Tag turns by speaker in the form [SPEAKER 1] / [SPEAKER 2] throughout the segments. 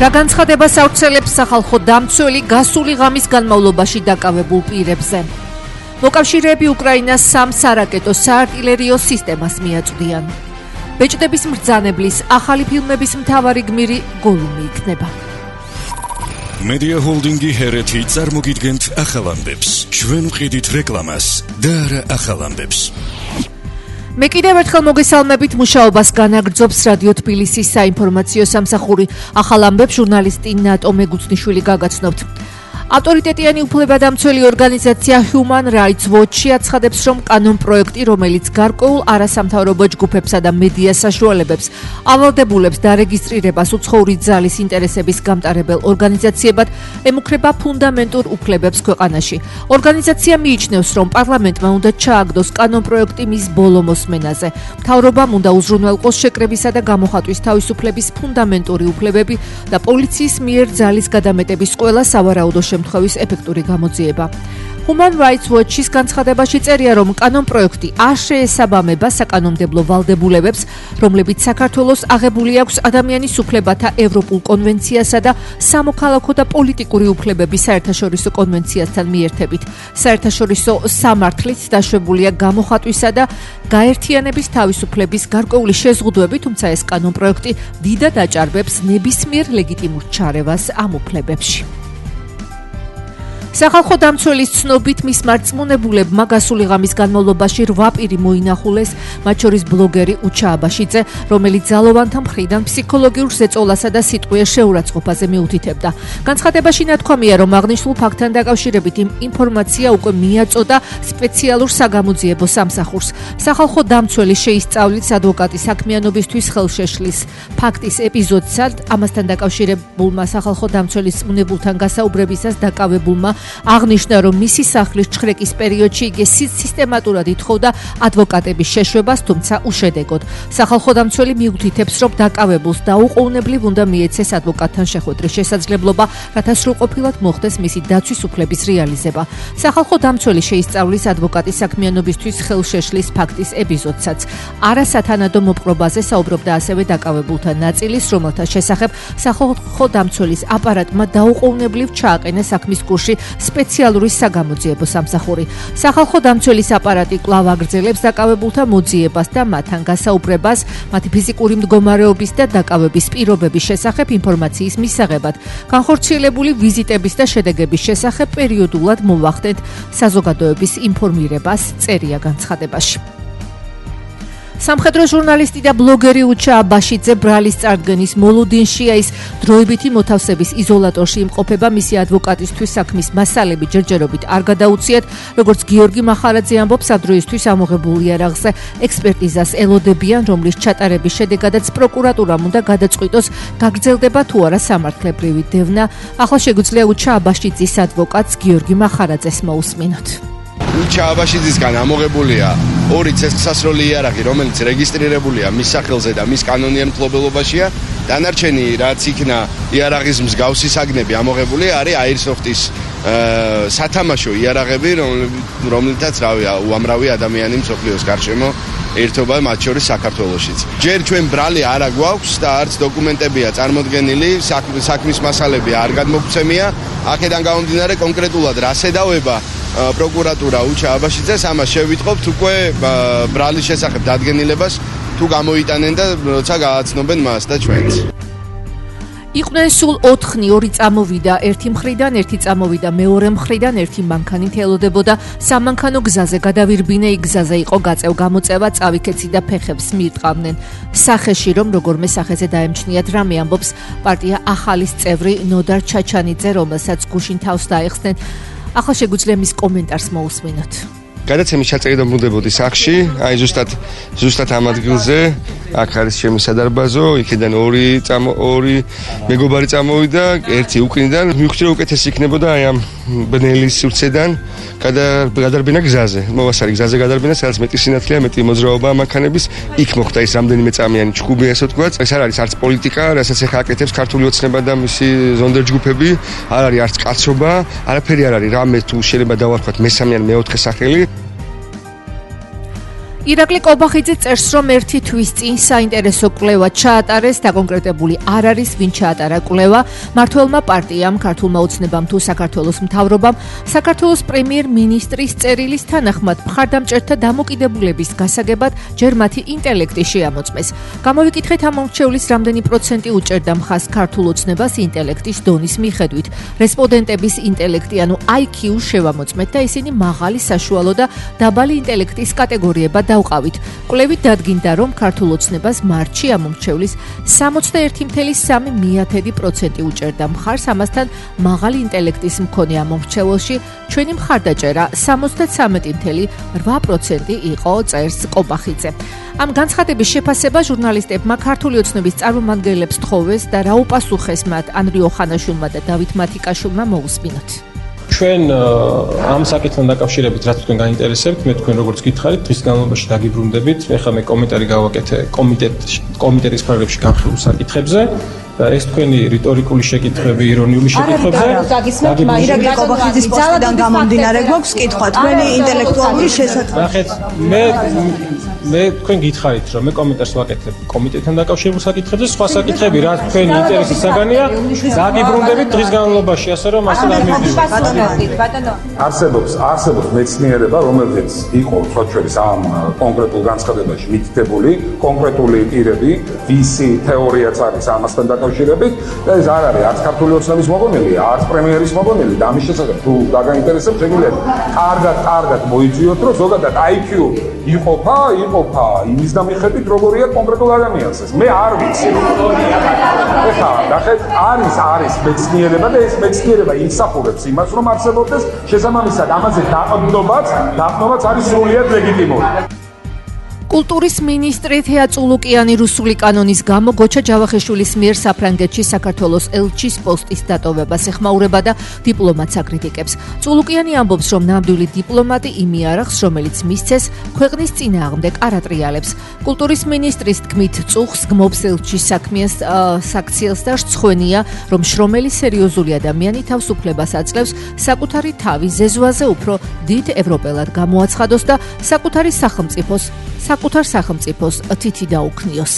[SPEAKER 1] რა განცხადება სავრცელებს სახალხო დამცველი გასული ღამის განმავლობაში დაკავებულ პირებზე. მოკავშირეები უკრაინას 3 სარაკეტო საარტილერიო სისტემას მიაწვდიან. ბეჭდების მბრძანებლის ახალი ფილმების მთავარი გმირი გოლუმი იქნება.
[SPEAKER 2] Media Holdingi Hereti წარმოგიდგენთ ახალ ამბებს. ჩვენ ვყიდით რეკლამას და არა ახალ ამბებს.
[SPEAKER 1] მე კიდევ ერთხელ მოგესალმებით, მუშაობას განაგრძობს რადიო თბილისის საინფორმაციო სამსახური. ახალ ამბებს ჟურნალისტი ნატო მეგუცნიშვილი გაგაცნობთ. ავტორიტეტიანი უფლებადამცველი ორგანიზაცია Human Rights Watch აცხადებს, რომ კანონ პროექტი, რომელიც გარკვეულ არასამთავრობო ჯგუფებსა და მედია საშუალებებს ავალდებულებს დარეგისტრირებას უცხოური ძალის ინტერესების გამტარებელ ორგანიზაციებად, ემუქრება ფუნდამენტურ უფლებებს ქვეყანაში. ორგანიზაცია მიიჩნევს, რომ პარლამენტმა უნდა ჩააგდოს კანონ პროექტი მის ბოლო მოსმენაზე. მთავრობამ უნდა უზრუნველყოს შეკრებისა და გამოხატვის თავისუფლების ფუნდამენტური უფლებები და პოლიციის მიერ ძალის გადამეტების ყველა სავარაუდო შემთხვევის ეფექტური გამოძიება. Human Rights Watch-ის განცხადებაში წერია, რომ კანონ პროექტი არ შეესაბამება საკანონმდებლო ვალდებულებებს, რომლებიც საქართველოს აღებული აქვს ადამიანის უფლებათა ევროპულ კონვენციასა და სამოქალაქო და პოლიტიკური უფლებების საერთაშორისო კონვენციასთან მიერთებით. საერთაშორისო სამართლით დაშვებულია გამოხატვისა და გაერთიანების თავისუფლების გარკვეული შეზღუდვები, თუმცა ეს კანონ პროექტი დიდად აჭარბებს ნებისმიერ ლეგიტიმურ ჩარევას ამ უფლებებში. სახალხო დამცველის ცნობით მისმა რწმუნებულებმა გასული ღამის განმავლობაში 8 პირი მოინახულეს, მათ შორის ბლოგერი უჩა აბაშიძე, რომელიც ძალოვანთა მხრიდან ფსიქოლოგიურ ზეწოლასა და სიტყვიერ შეურაცხყოფაზე მიუთითებდა. განცხადებაში ნათქვამია, რომ აღნიშნულ ფაქტთან დაკავშირებით ინფორმაცია უკვე მიაწოდა სპეციალურ საგამოძიებო სამსახურს. სახალხო დამცველი შეისწავლით ადვოკატის საქმიანობისთვის ხელშეშლის ფაქტის ეპიზოდსა, ამასთან დაკავშირებულმა სახალხო დამცველის წმუნებულთან გასაუბრებისას დაკავებულმა აღნიშნა, რომ მისი სახლის ჩხრეკის პერიოდში იგი სისტემატურად ითხოვდა ადვოკატების შეშვებას, თუმცა უშედეგოდ. სახალხო დამცველი მიუთითებს, რომ დაკავებულს დაუყოვნებლივ უნდა მიეცეს ადვოკატთან შეხვედრის შესაძლებლობა, რათა სრულყოფილად მოხდეს მისი დაცვის უფლების რეალიზება. სახალხო დამცველი შეისწავლის ადვოკატის საქმიანობისთვის ხელშეშლის ფაქტის ეპიზოდსაც. არასათანადო მოპყრობაზე საუბრობდა ასევე დაკავებულთა ნაწილის, რომელთა შესახებ სახალხო დამცველის აპარატმა დაუყოვნებლივ ჩააყენა საქმის კურსში სპეციალური საგამოძიებო სამსახური. სახალხო დამცველის აპარატი კვლავ აგრძელებს დაკავებულთა მოძიებას და მათთან გასაუბრებას, მათი ფიზიკური მდგომარეობის და დაკავების პირობების შესახებ ინფორმაციის მისაღებად. განხორციელებული ვიზიტების და შედეგების შესახებ პერიოდულად მოვახდეთ საზოგადოების ინფორმირებას, წერია განცხადებაში. სამხედრო ჟურნალისტი და ბლოგერი უჩა აბაშიძე ბრალის წარდგენის მოლოდინშია, ის დროებითი მოთავსების იზოლატორში იმყოფება, მისი ადვოკატისთვის საქმის მასალები ჯერჯერობით არ გადაუციათ, როგორც გიორგი მახარაძე ამბობს, ამ დროისთვის ამოღებულ იარაღზე ექსპერტიზას ელოდებიან, რომლის ჩატარების შედეგადაც პროკურატურამ უნდა გადაწყვიტოს, გაგრძელდება თუ არა სამართლებრივი დევნა. ახლა შეგვიძლია უჩა აბაშიძის ადვოკატს გიორგი მახარაძეს მოусმინოთ.
[SPEAKER 3] უჩა აბაშიძისგან ამოღებულია 2 ცეცხლსასროლი იარაღი, რომელიც რეგისტრირებულია მის სახელზე და მის კანონიერ მფლობელობაშია. დანარჩენი, რაც იქნა იარაღის მსგავსი საგნები ამოღებული, არის აირსოფტის სათამაშო იარაღები, რომლითაც უამრავი ადამიანი მსოფლიოს გარშემო ერთობა, მათ შორის საქართველოშიც. ჯერ ჩვენ ბრალი არ აგვაქვს და არც დოკუმენტებია წარმოდგენილი, საქმის მასალები არ გადმოგცემია. აქედან გამომდინარე კონკრეტულად რა შედავება პროკურატურა უჩა აბაშიძეს, ამას შევიტყობთ უკვე ბრალის შესახებ დადგენილებას თუ გამოიტანენ და როცა გააცნობენ მას და ჩვენს.
[SPEAKER 1] იყვნენ სულ 4-ნი, 2 წამოვიდა ერთი მხრიდან, ერთი წამოვიდა მეორე მხრიდან, ერთი მანქანით ელოდებოდა სამანქანო გზაზე გადავირბინე, იქ გზაზე იყო გაწევ-გამოწევა, წავიქეცი და ფეხებს მიიტყავდნენ. სახეში, რომ როგორმე სახეზე დაემჩნიათ, რამე ამბობს პარტია ახალის წევრი ნოდარ ჩაჩანიძე, რომელსაც გუშინ თავს დაეხსნენ. ახლა შეგვიძლია მის კომენტარს მოусმინოთ.
[SPEAKER 4] გადაცემის ჩაწერა დამბრუნდებოდი სახში, აი ზუსტად ამ ადგილზე, აქ არის ჩემი სადარბაზო, იქიდან 2 მეგობარი წამოვიდა, ერთი უკნიდან, მივხვდი რომ უკეთესი იქნებოდა აი ამ ბნელის სივრცედან გადარბენა გზაზე. მოვასარი გზაზე გადარბენა, სადაც მეტი სინათლეა, მეტი მოძრაობა მანქანების, იქ მოხდა ის რამდენიმე წამიანი ჩხუბი, ასე ვთქვათ. ეს არ არის არც პოლიტიკა, რასაც ახლა აკეთებს ქართული ოცნება და მისი ზონდერჯგუფები, არ არის არც კაცობა, არაფერი არ არის, რამე თუ შეიძლება დავარქვათ მესამე ან მეოთხე სახელი.
[SPEAKER 1] ირაკლი კობახიძე წერს, რომ ერთი თვის წინ საინტერესო კვლევა ჩაატარეს და კონკრეტებული არ არის, ვინ ჩაატარა კვლევა. მმართველმა პარტიამ, ქართულმა ოცნებამ თუ საქართველოს მთავრობამ საქართველოს პრემიერ-მინისტრის წერილის თანახმად მხარდამჭერთა დამოკიდებულების გასაგებად ჯერ მათი ინტელექტი შეამოწმეს. გამოვიკითხეთ ამ მომრჩევლის რამდენი პროცენტი უჭერდა მხას ქართულ ოცნებას ინტელექტის დონის მიხედვით. რესპონდენტების ინტელექტი, ანუ IQ შევამოწმეთ და ისინი მაღალი, საშუალო და დაბალი ინტელექტის კატეგორიებად დავყავით. კვლევით დადგინდა, რომ ქართულ ოცნებას მარტში ამ მომრჩევლის 61.3% უჭერდა მხარს, ამასთან მაღალი ინტელექტის მქონე ამ მომრჩეველში ჩვენი მხარდაჭერა 73.8% იყო, წერს კობახიძე. ამ განცხადების შეფასება ჟურნალისტებმა ქართული ოცნების წარმომადგენლებს თხოვეს და რა უპასუხეს მათ ანრიო ხანაშვილმა და დავით მათიკაშვილმა მოусმინოთ.
[SPEAKER 5] ჩვენ ამ საკითხთან დაკავშირებით რაც თქვენ გაინტერესებთ, მე თქვენ როგორც გითხარით, დღის განმავლობაში დაგიბრუნდებით, ეხლა მე კომენტარი გავაკეთე კომიტეტის პროგრამებში განხილულ საკითხებზე. ეს თქვენი რიტორიკული შეკითხვები, ირონიული შეკითხვებზე.
[SPEAKER 6] ირაკლი კობახიძის პოსტიდან გამომდინარე გვაქვს კითხვა, თქვენი ინტელექტუალური შესაძლებლობა.
[SPEAKER 5] ნახეთ, მე თქვენ გითხარით, რომ მე კომენტარს ვაკეთებ კომიტეტთან დაკავშირებულ საკითხებზე, სხვა საკითხები, რაც თქვენი ინტერესის საგანია, დაგიბრუნდებით დღის განმავლობაში, ასე რომ ასე
[SPEAKER 6] ბატონო.
[SPEAKER 7] არსებობს მეცნიერება, რომელიც იყო სოციალის ამ კონკრეტულ განცხადებაში მითითებული, კონკრეტული პირები, ვისი თეორიაც არის ამასთან დაკავშირებით და ეს არ არის არც ქართული ოცნების მოგონილი, არც პრემიერის მოგონილი და ამის შესახებ თუ დაგაინტერესებთ, შეგვიძლია კარგად მოიწვიოთ, რომ ზოგადად IQ იყოფა იმის და მიხედვით როგორია კონკრეტულ ადამიანს. მე არ ვიცი. ეხლა ნახეთ, არის მეცნიერება და ეს მეცნიერება იმსახურებს იმას, რომ არსებობდეს შესაბამისად ამაზე დაყრდნობაც არის სრულიად ლეგიტიმური.
[SPEAKER 1] კულტურის მინისტრი თეა წულუკიანი რუსული კანონის გამო გოჩა ჯავახიშვილის მიერ საფრანგეთში საქართველოს ელჩის პოსტის დატოვებას ეხმაურება და დიპლომატს აკრიტიკებს. წულუკიანი ამბობს, რომ ნამდვილი დიპლომატი იმ იარაღს, რომელიც მისცეს, ქვეყნის წინააღმდეგ არ ატრიალებს. კულტურის მინისტრის თქმით, წუხს გმობს ელჩის საქციელს და რცხვენია, რომ შრომელი სერიოზული ადამიანი თავისუფლებას აძლევს საკუთარი თავის ზეზვაზე უფრო დიდ ევროპელად გამოაცხადოს და საკუთარ სახელმწიფოს თითი დაუქნიოს.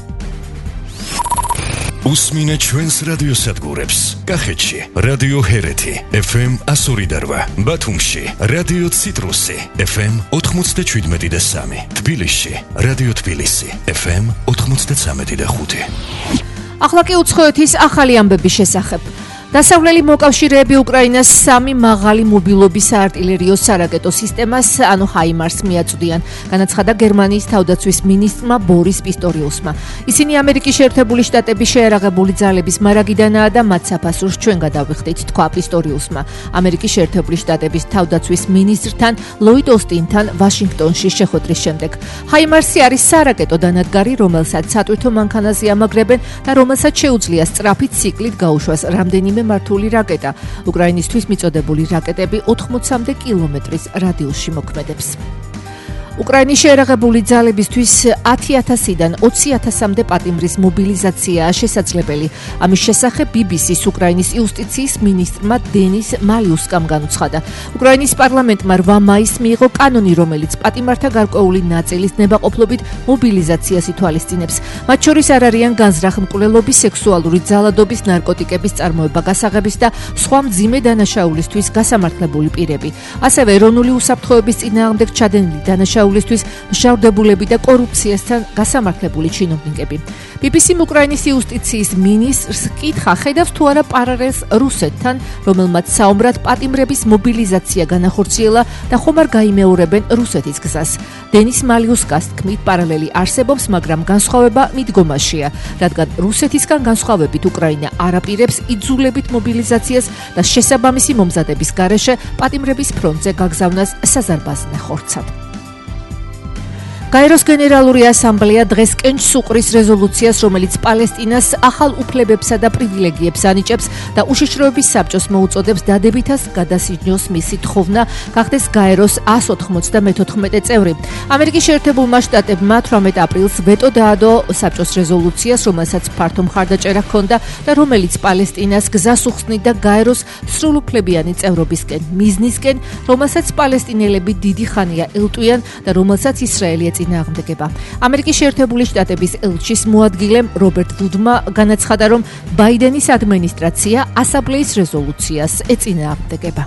[SPEAKER 2] უსმინე ჩვენს რადიოსადგურებს. კახეთში რადიო ჰერეთი FM 102.8, ბათუმში რადიო ციტრუსი FM 97.3, თბილისში რადიო თბილისი FM 93.5.
[SPEAKER 1] ახლა კი უცხოეთის ახალი ამბების შესახებ. დასავლელი მოკავშირეები უკრაინას 3 მაღალი მობილობის საარტილერიო სარაკეტო სისტემას, ანუ ჰაიმარს მიაწვდიან, განაცხადა გერმანიის თავდაცვის მინისტრმა ბორის პისტორიუსმა. ისინი ამერიკის შეერთებული შტატების შეიარაღებული ძალების მარაგიდანაა და მათ საფასურს ჩვენ გადავიხდით, თქვა პისტორიუსმა. ამერიკის შეერთებული შტატების თავდაცვის მინისტრთან ლოიდ ოსტინთან ვაშინგტონში შეხვედრის შემდეგ. ჰაიმარსი არის სარაკეტო დანადგარი, რომელსაც სატვირთო მანქანაზე ამაგრებენ და რომელსაც შეუძლია სწრაფით ციკლით გაუშვას რამდენიმე მართული რაკეტა. უკრაინისთვის მიწოდებული რაკეტები 80-მდე კილომეტრის რადიუსში მოქმედებს. უკრაინის შეიარაღებული ძალებისთვის 10,000-დან 20,000-მდე პატიმრის მობილიზაციაა შესაძლებელი. ამის შესახებ BBC-ს უკრაინის იუსტიციის მინისტრმა დენის მალიუსკამ განუცხადა. უკრაინის პარლამენტმა 8 მაისს მიიღო კანონი, რომელიც პატიმართა გარკვეული ნაწილის ნებაყოფლობით მობილიზაციას ითვალისწინებს. მათ შორის არ არიან განზრახ-მკვლელობის, სექსუალური ძალადობის, ნარკოტიკების წარმოება, გასაღების და სხვა მძიმე დანაშაულისთვის გასამართლებული პირები. ასევე ეროვნული უსაფრთხოების წინააღმდეგ ჩადენილი დანაშაულისთვის მშავდებულები და კორუფციასთან გასამართლებული ჩინოვნიკები. BBC-მ უკრაინის იუსტიციის მინისტრს კითხა, ხედავს თუ არა პარალელს რუსეთთან, რომელმაც საომრად პატიმრების მობილიზაცია განახორციელა და ხომ არ გაიმეორებენ რუსეთის გზას. დენის მალიუსკას თქმით, პარალელი არსებობს, მაგრამ განსხვავება მიდგომაშია, რადგან რუსეთისგან განსხვავებით უკრაინა არ აპირებს იძულებით მობილიზაციას და შესაბამისი მომზადების გარეშე პატიმრების ფრონტზე გაგზავნას საზარბაზნე ხორცად. გაეროს გენერალური ასამბლეა დღესკენ სუყრის რეზოლუციას, რომელიც პალესტინას ახალ უფლებებსა და პრივილეგიებს ანიჭებს და უშიშროების საბჭოს მოუწოდებს დადებითას გადასიჯნოს მისი თხოვნა გახდეს გაეროს 194 წევრი. ამერიკის შეერთებულმა შტატებმა 18 აპრილს ვეტო დაადო საბჭოს რეზოლუციას, რომელსაც ფართო მხარდაჭერა ჰქონდა და რომელიც პალესტინას გზას უხსნიდა გაეროს სრულუფლებიანი წევრობისკენ, მიზნისკენ, რომელსაც პალესტინელები დიდი ხანია ელტვიან და რომელსაც ისრაელი წინააღმდეგება. ამერიკის შეერთებული შტატების ელჩის მოადგილემ რობერტ ვუდმა განაცხადა, რომ ბაიდენის ადმინისტრაცია ასამბლეის რეზოლუციას ეწინააღმდეგება.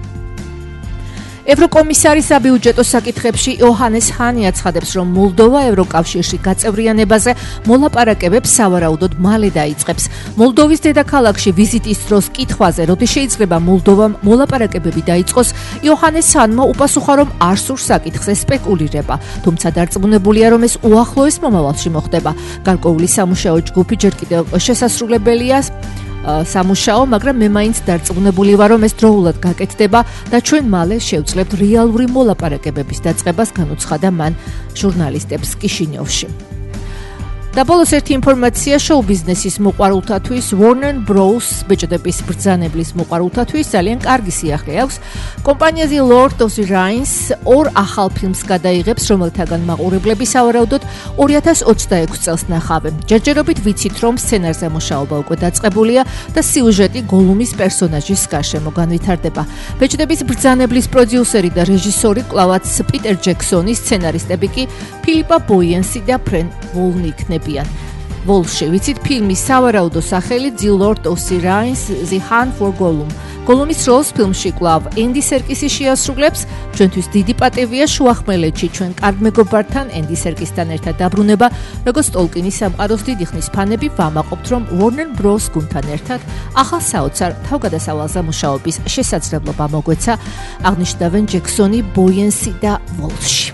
[SPEAKER 1] ევროკომისარი საბიუჯეტო საკითხებში იოჰანეს ჰანი აცხადებს, რომ მოლდოვა ევროკავშირში გაწევრიანებაზე მოლაპარაკებებს სავარაუდოდ მალე დაიწყებს. მოლდოვის დედაქალაქში ვიზიტის დროს კითხვაზე, როდის შეიძლება მოლდოვამ მოლაპარაკებები დაიწყოს, იოჰანეს ჰანმა უპასუხა, რომ არ სურს საკითხზე სპეკულირება, თუმცა დარწმუნებულია, რომ ეს უახლოეს მომავალში მოხდება. გარკვეული სამუშაო ჯგუფი ჯერ კიდევ შესასრულებელია სამუშაო, მაგრამ მე მაინც დარწმუნებული ვარ, რომ ეს დროულად გაკეთდება და ჩვენ მალე შევძლებთ რეალური მოლაპარაკებების დაწყებას, განუცხადა მან ჟურნალისტებს კიშინიოვში. და ბოლოს ერთი ინფორმაცია შოუ ბიზნესის მოყვარულთათვის, Warner Bros. ბეჭდების ბრძანებლის მოყვარულთათვის ძალიან კარგი სიახლე აქვს. კომპანია The Lord of the Rings ორ ახალ ფილმს გადაიღებს, რომელთაგან მაყურებლები სავარაუდოდ 2026 წელს ნახავენ. ჯერჯერობით ვიცით, რომ სცენარზე მუშაობა უკვე დაწყებულია და სიუჟეტი გოლუმის პერსონაჟის გარშემო განვითარდება. ბეჭდების ბრძანებლის პროდიუსერი და რეჟისორი კვლავაც პიტერ ჯექსონი, სცენარისტები კი ფილიპა ბოიენსი და ფრენ ვოლნი იქნებიან. ვოლში ვიცით ფილმის სავარაუდო სახელი The Lord of the Rings, The Hunt for Gollum. გოლუმის როლს ფილმში კვლავ ენდი სერკისი შეასრულებს. ჩვენთვის დიდი პატივია შუახმელეთში ჩვენ კარგ მეგობართან ენდი სერკისთან ერთად დაბრუნება, როგორც ტოლკინის სამყაროს დიდი ხნის ფანები ვამაყობთ, რომ Warner Bros. გუნდთან ერთად ახალ საოცარ თავგადასავალზე მუშაობის შესაძლებლობა მოგვეცა, აღნიშნავენ ჯექსონი, ბოიენსი და ვოლში.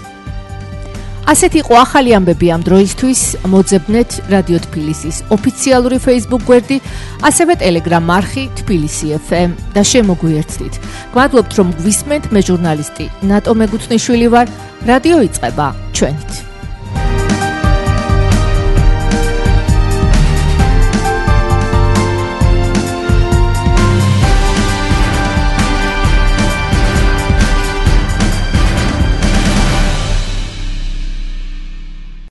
[SPEAKER 1] ასეთი იყო ახალი ამბები ამ დროისთვის. მოძებნეთ რადიო თბილისის ოფიციალური Facebook გვერდი, ასევე Telegram არხი თბილისი FM და შემოგვიერთდით. გვადლობთ, რომ გვისმენთ, მე ჟურნალისტი ნატო მეგუთნიშვილი ვარ. რადიო იწყება ჩვენით.